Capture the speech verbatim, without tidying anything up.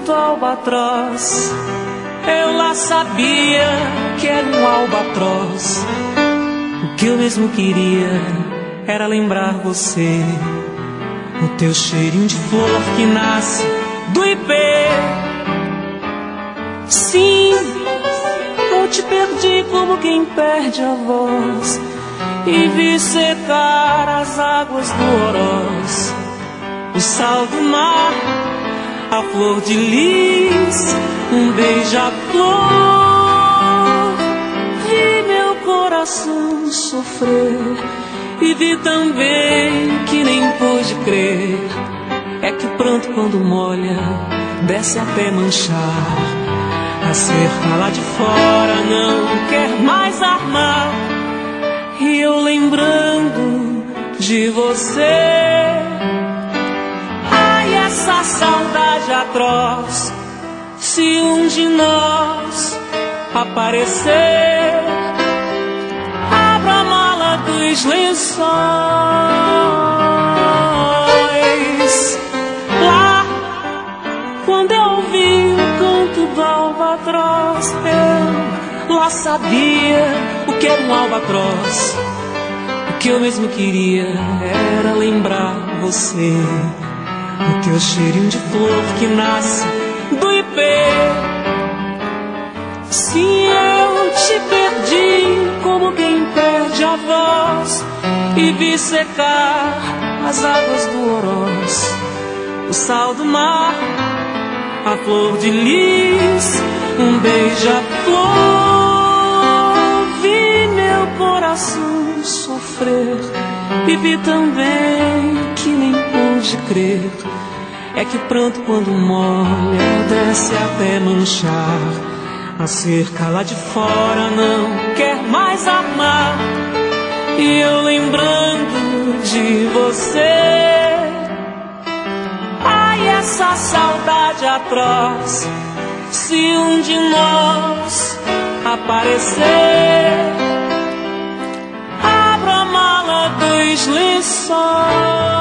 do albatroz. Eu lá sabia que era um albatroz. O que eu mesmo queria era lembrar você, o teu cheirinho de flor que nasce do ipê. Sim, eu te perdi como quem perde a voz, e vi secar as águas do Oroz, o sal do mar, a flor de lis, um beija-flor. Vi meu coração sofrer, e vi também que nem pude crer. É que o pranto quando molha desce até manchar. A cerca lá de fora não quer mais armar. E eu lembrando de você, ai, essa saudade atroz. Se um de nós aparecer, abra a mala dos lençóis. Lá, quando eu ouvi o canto do albatroz, eu lá sabia o que era um albatroz. O que eu mesmo queria era lembrar você, o teu cheirinho de flor que nasce do ipê. Sim, eu te perdi como quem perde a voz, e vi secar as águas do Oroz, o sal do mar, a flor de lis, um beija-flor. Vi meu coração sofrer, e vi também que nem pude crer. É que o pranto quando molha desce até manchar. A cerca lá de fora não quer mais armar. E eu lembrando de você, ai, essa saudade atroz. Se um de nós aparecer, abra a mala dos lençóis.